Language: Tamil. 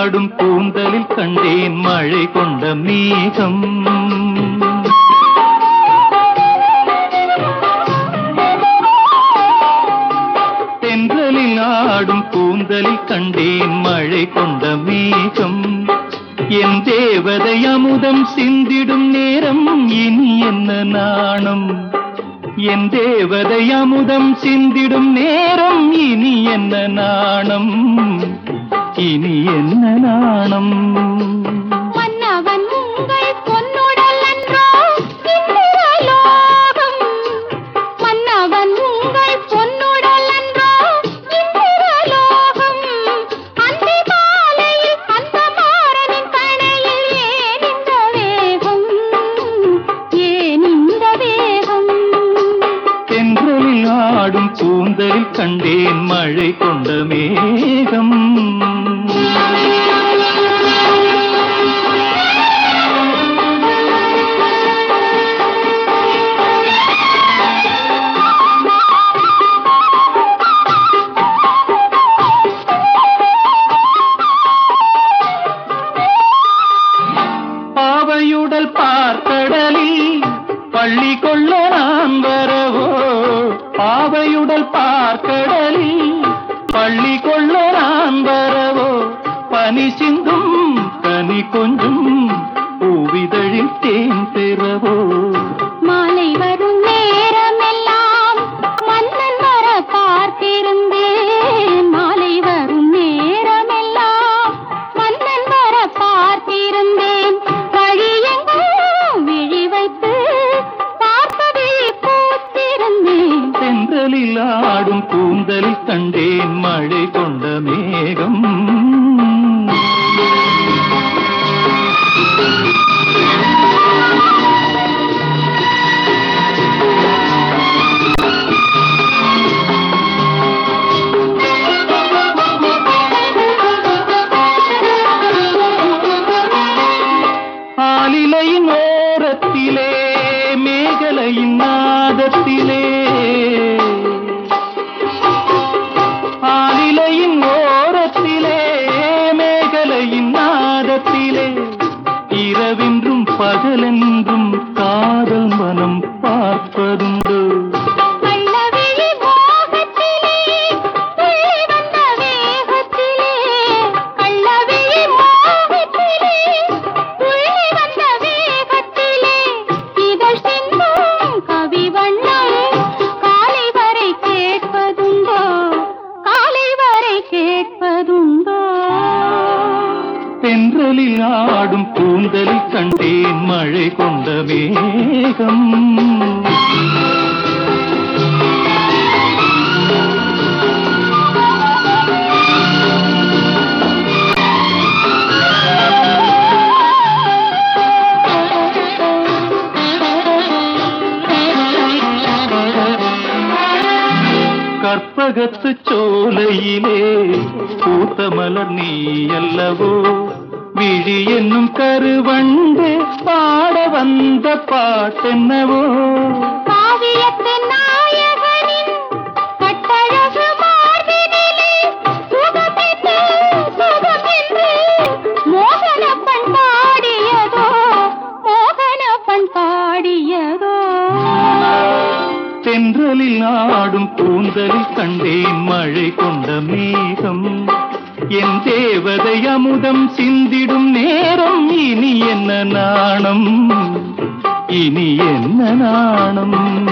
ஆடும் கூந்தலில் கண்டேன் மழை கொண்ட மேகம். தென்றலில் ஆடும் கூந்தலில் கண்டேன் மழை கொண்ட மேகம். என் தேவதை அமுதம் சிந்திடும் நேரம் இனி என்ன நாணம். என் தேவதை அமுதம் சிந்திடும் நேரம் இனி என்ன நாணம், இனி என்ன நாணம். மன்னவன் உங்கள் பொன்னுடல் அன்றோ இந்திரலோகம். மன்னவன் உங்கள் பொன்னுடல் அன்றோ இந்திரலோகம். அந்த மாலையில் அந்த மாறனின் கணையில் ஏன் இந்த வேகம், ஏன் இந்த வேகம். தென்றலில் ஆடும் கூந்தலில் கண்டேன் மழை கொண்ட மேகம். பாவையுடல் பார்க்கடலில் பள்ளி கொள்ள நான் வரவோ. பாவையுடல் பார்க்கடலில் பள்ளி கொள்ள நான் வரவோ. பனி சிந்தும் கனி கொஞ்சும் பூவிதழில் தேன் பெறவோ. மாலை வரும் நேரமெல்லாம் மன்னன் வர பார்த்திருந்தேன். மாலை வரும் நேரமெல்லாம் மன்னன் வர பார்த்திருந்தேன். வழியெங்கும் விழி வைத்து பார்ப்பதை பூத்திருந்தேன். தென்றலில் ஆடும் கூந்தலில் கண்டேன் மழை கொண்ட மேகம். ஆலிலையின் ஓரத்திலே மேகலையின் நாதத்திலே. ஆலிலையின் ஓரத்திலே மேகலையின் நாதத்திலே. இரவென்றும் பகலென்றும் காதல் மனம் பார்ப்பதுண்டு. கள்ளவிழி மோகத்திலே துள்ளி வந்த வேகத்திலே. கள்ளவிழி மோகத்திலே துள்ளி வந்த வேகத்திலே. இதழ் சிந்தும் கவி வண்ணம் காலை வரை கேட்பதுண்டோ, காலை வரை கேட்பதுண்டோ. தென்றலில் ஆடும் கூந்தலில் கண்டேன் மழை கொண்ட மேகம். கற்பகத்து சோலையிலே பூத்த மலர் நீ அல்லவோ. விழி என்னும் கருவண்டு பாட வந்த பாட்டென்னவோ. காவியத்து நாயகனின் கட்டழகு மார்பினிலே சுகமென்று சுகமென்று மோகனப்பண் பாடியதோ, மோகனப்பண் பாடியதோ. தென்றலில் ஆடும் கூந்தலில் கண்டேன் மழை கொண்ட மேகம். என் தேவதை அமுதம் சிந்திடும் நேரம் இனி என்ன நாணம், இனி என்ன நாணம்.